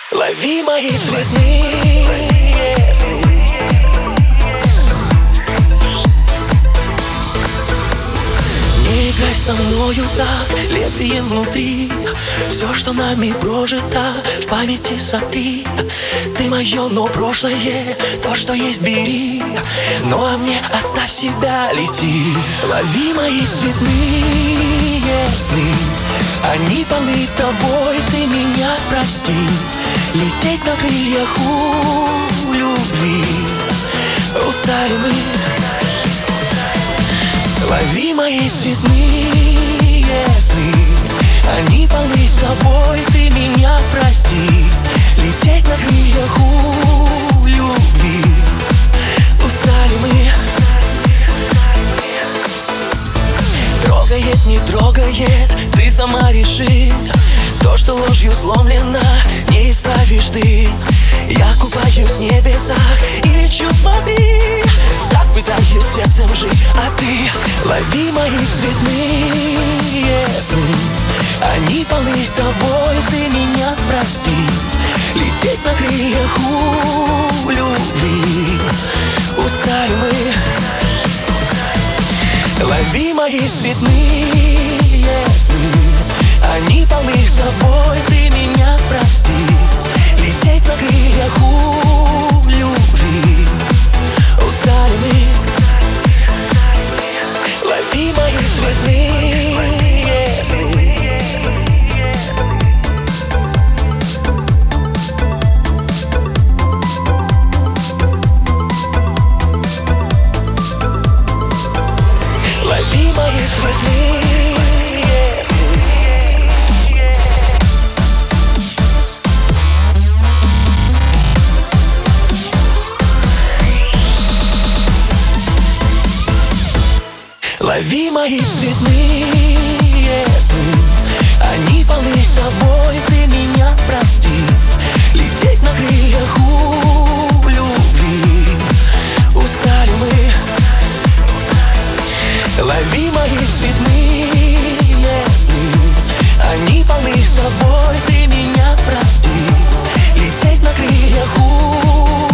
Лови мои цветные сны. Не играй со мною так, лезвием внутри. Все, что нами прожито, в памяти сотри. Ты мое, но прошлое, то, что есть, бери. Ну а мне оставь себя, лети. Лови мои цветные сны. Они полны тобой, ты меня прости. Лететь на крыльях у любви. Устали мы. Лови мои цветные сны. Они полны тобой, ты меня прости. Лететь на крыльях у любви. Устали мы. Трогает, не трогает, ты сама реши. То, что ложью сломлено, не исправишь ты. Я купаюсь в небесах и лечу, смотри. Так пытаюсь сердцем жить, а ты лови мои цветные сны. Они полны тобой, ты меня прости. Лететь на крыльях у любви. Устали мы. Лови мои цветные сны. Они полны тобой, ты меня прости. Лететь на крыльях у любви. Устали мы. Лови мои цветные сны. Лови мои цветные сны. Лови мои цветные сны. Они полны тобой, ты меня прости. Лететь на крыльях у любви. Устали мы. Лови мои цветные сны. Они полны тобой, ты меня прости. Лететь на крыльях у